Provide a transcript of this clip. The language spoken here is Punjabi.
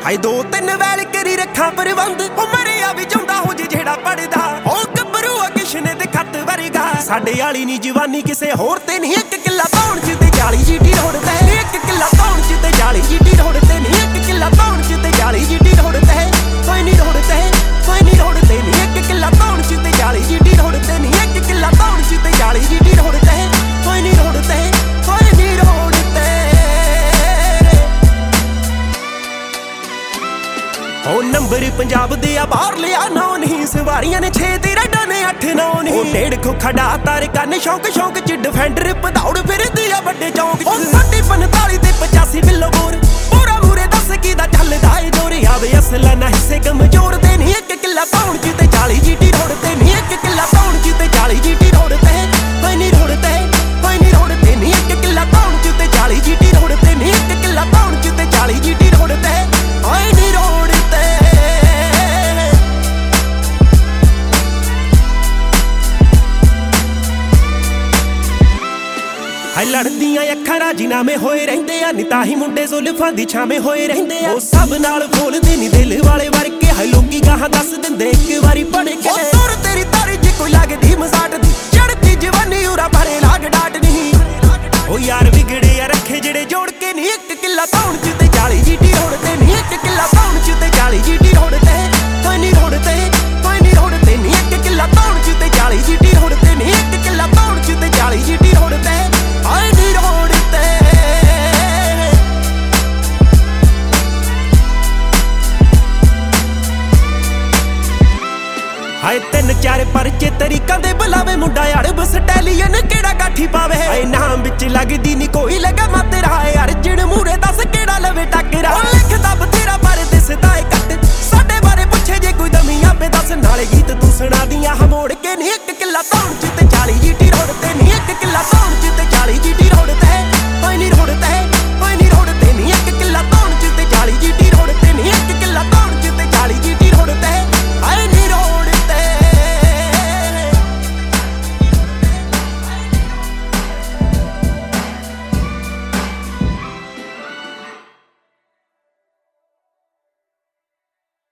ਹਾਏ 2-3 ਵੈਲ ਕਰੀ ਰੱਖਾਂ ਪ੍ਰਬੰਧ ਉਹ ਮਰਿਆ ਵੀ ਜਾਂਦਾ ਹੋ ਜੇ ਜਿਹੜਾ ਪੜਦਾ ਉਹ ਗੱਭਰੂ ਆ ਕਿਸ਼ਨੇ ਦੇ ਖੱਤ ਵਰਗਾ ਸਾਡੇ ਵਾਲੀ ਨੀ ਜਵਾਨੀ ਕਿਸੇ ਹੋਰ ਤੇ ਨਹੀਂ ਇੱਕ ਕਿੱਲਾ ਪਾਉਣ ਚ ਤੇ 40 ਜੀਟੀ ਰੋੜਦਾ ਇੱਕ ਕਿੱਲਾ ਪਾਉਣ ਚ ਤੇ 40 ਜੀਟੀ ਰੋੜਦੇ ਨਹੀਂ ਇੱਕ ਕਿੱਲਾ ਪਾਉਣ ਚ ਤੇ 40 ਜੀਟੀ ਰੋੜਦਾ ਕੋਈ ਨਹੀਂ ਰੋੜਦਾ ਕੋਈ ਨਹੀਂ ਰੋੜਦੇ ਨਹੀਂ ਇੱਕ ਕਿੱਲਾ ਪਾਉਣ ਚ ਤੇ 40 ਜੀਟੀ ਰੋੜਦੇ ਨਹੀਂ ਇੱਕ ਕਿੱਲਾ ਪਾਉਣ ਚ ਤੇ 40 ਜੀਟੀ ਰੋੜਦਾ ਕੋਈ ਨਹੀਂ ਰੋੜਦਾ ਕੋਈ ਨਹੀਂ ਰੋੜਦੇ ਉਹ ਨੰਬਰ ਪੰਜਾਬ ਦੇ ਆ ਬਾਹਰ ਲਿਆ ਨਾ ਨਹੀਂ ਸਵਾਰੀਆਂ ਨੇ 6 ਤੇ ਰੈਡਾਂ ਨੇ 8-9 ਨਹੀਂ ਉਹ ਡੇਢ ਖੋਖਾ ਤਾਰ ਕੰਨ ਸ਼ੌਂਕ ਚ ਡਿਫੈਂਡਰ ਪਧੌੜ ਫਿਰਦੀ ਆ ਵੱਡੇ ਚੌਂਕ ਚ ਸਾਡੀ 45 ਤੇ 85 ਬਿੱਲੋ ਬੋਰ ਪੂਰਾ ਮੂਰੇ ਦੱਸ ਕੀ ਦਾ ਚੱਲਦਾ ਏ ਜੋਰ ਆਵੇ ਅਸਲਾ ਨਾ ਹਿੱਸੇ ਕਮਜ਼ੋਰ ਦੇ ਨਹੀਂ ਇੱਕ ਕਿੱਲਾ ਪਾਉਣ ਚ ਤੇ 40 ਜੀਟੀ ਰੋੜਦੇ ਨਹੀਂ ਇੱਕ ਕਿੱਲਾ ਪਾਉਣ ਚ ਤੇ 40 ਜੀਟੀ ਰੋੜਦੇ ਕੋਈ ਨਹੀਂ ਰੋੜਦੇ ਕੋਈ ਨਹੀਂ ਰੋੜਦੇ ਨਹੀਂ ਇੱਕ ਕਿੱਲਾ ਪਾਉਣ ਚ ਤੇ 40 ਜੀਟੀ ਰੋੜਦੇ ਨਹੀਂ ਇੱਕ ਕਿੱਲਾ ਪਾਉਣ ਚ ਤੇ 40 ਜੀਟੀ ਰੋੜਦੇ ਕੋਈ ਨਹੀਂ ਰੋੜਦੇ ਹਾਏ ਲੜਦੀਆਂ ਅੱਖਾਂ ਰਾਜੀਨਾਮੇ ਹੋਏ ਰਹਿੰਦੇ ਆ ਨੀ ਤਾਂ ਹੀ ਮੁੰਡੇ ਜ਼ੁਲਫਾਂ ਦੀ ਛਾਵੇਂ ਹੋਏ ਰਹਿੰਦੇ ਆ ਉਹ ਸਭ ਨਾਲ ਬੋਲਦੇ ਨੀ ਦਿਲ ਵਾਲੇ ਵਰਗੇ ਹਾਏ ਲੋਕੀ ਗਾਹਾਂ ਦੱਸ ਦਿੰਦੇ ਇੱਕ ਵਾਰੀ ਪੜ ਕੇ ਉਹ ਤੁਰ ਤੇਰੀ ਤਾਰੀ ਜੇ ਕੋਈ ਲੱਗਦੀ ਮਜ਼ਾਕ ਦੀ ਚੜਦੀ ਜਵਾਨੀ ਉਰਾ ਭਰੇ ਲਾਗ ਡਾਟ ਨਹੀਂ ਉਹ ਯਾਰ ਵਿਗੜੇ ਆ ਰੱਖੇ ਜਿਹੜੇ ਜੋੜ ਕੇ ਨੀ ਇੱਕ ਕਿੱਲਾ ਪਾਉਣ ਚ ਤੇ 40 ਜੀਟੀ ਰੋੜਦੇ ਨੀ ਇੱਕ ਕਿੱਲਾ ਪਾਉਣ ਚ ਤੇ 40 ਜੀਟੀ ਰੋੜਦੇ ਕੋਈ ਨਹੀਂ ਰੋੜਦੇ ਕੋਈ ਨਹੀਂ ਰੋੜਦੇ ਨੀ ਇੱਕ ਕਿੱਲਾ ਪਾਉਣ ਚ ਤੇ 40 ਜੀਟੀ ਰੋੜਦੇ ਨੀ ਇੱਕ ਕਿੱਲਾ ਪਾਉਣ ਚ ਤੇ 40 ਜੀਟੀ ਰੋੜਦੇ ਆਏ ਨੀ ਰੋੜਦੇ ਹਾਏ 3-4 ਪਰਚੇ ਤਰੀਕਾਂ ਦੇ ਬੁਲਾਵੇ ਮੁੰਡਾ ਅੜਬ ਸਟੈਲੀਅਨ ਕਿਹੜਾ ਗਾਠੀ ਪਾਵੇ ਹਾਏ ਨਾਮ ਵਿੱਚ ਲੱਗਦੀ ਨੀ ਕੋਈ ਲਗਾ ਮਾ ਤੇਰਾ ਅਰਜਨ ਮੂਰੇ ਦੱਸ ਕਿਹੜਾ ਲਵੇ